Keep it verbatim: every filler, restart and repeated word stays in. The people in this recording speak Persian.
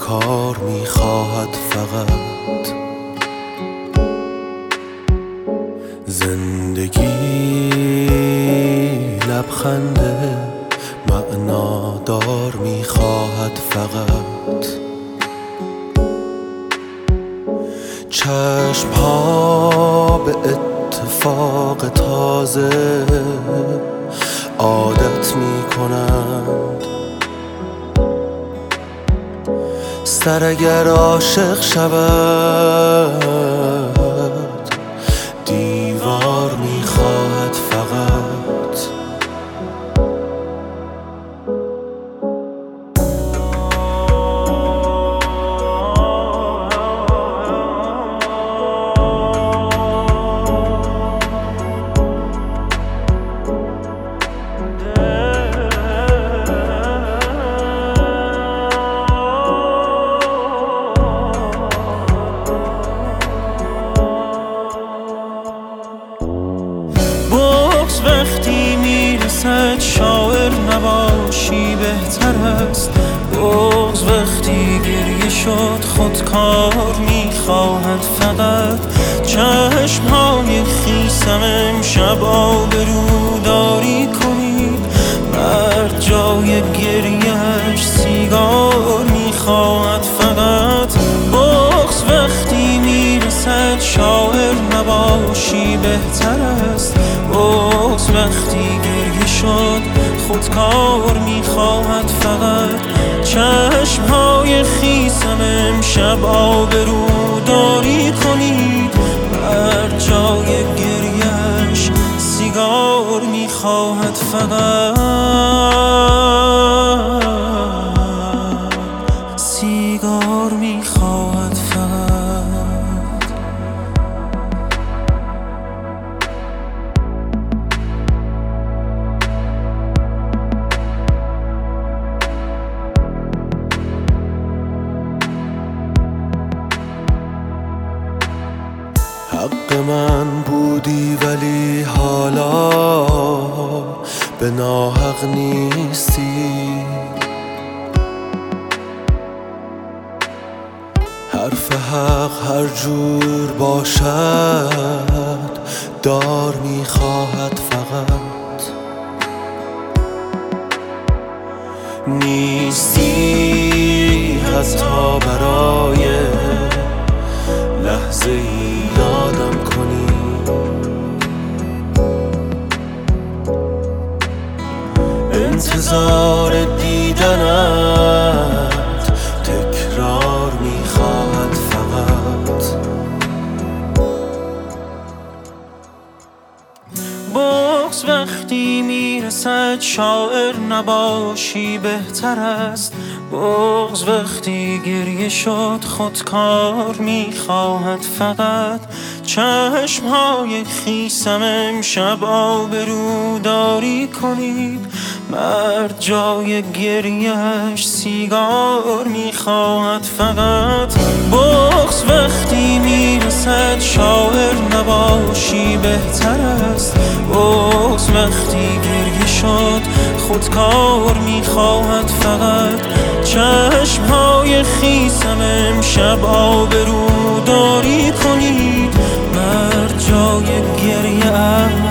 کار میخواهد فقط. زندگی لبخنده معنادار میخواهد فقط. چشم ها به اتفاق تازه عادت میکنند. سر اگر عاشق شود دیوار میخواهد فقط. وقتی میرسد شاعر نباشی بهتر است. بغض وقتی گریه شد خودکار میخواهد فقط. چشمهای خیسم امشب آبروداری کنید. مرد جای گریهش سیگار میخواهد فقط. بغض وقتی میرسد شاعر نباشی بهتر است. بغض وقتی گریه شد خودکار میخواهد فقط. چشمهای خیسم امشب آبروداری کنید. بر جای گریهش سیگار میخواهد فقط. سیگار میخواهد فقط. حق من بودی ولی حالا به ناحق نیستی. حرف حق هر جور باشد دار میخواهد فقط. نیستی حتی برای لحظه ای یادم کنی. انتظار دیدنت تکرار میخواهد فقط. بغض وقتی میرسد شاعر نباشی بهتر است. بغض وقتی گریه شد خودکار میخواهد فقط. چشمهای خیسم امشب آبروداری کنید. مرد جای گریهش سیگار میخواهد فقط. بغض وقتی میرسد شاعر نباشی بهتر است. بغض وقتی گریه شد خودکار میخواهد فقط. چشمهای خیسم امشب آبروداری کنید. مرد جای گریه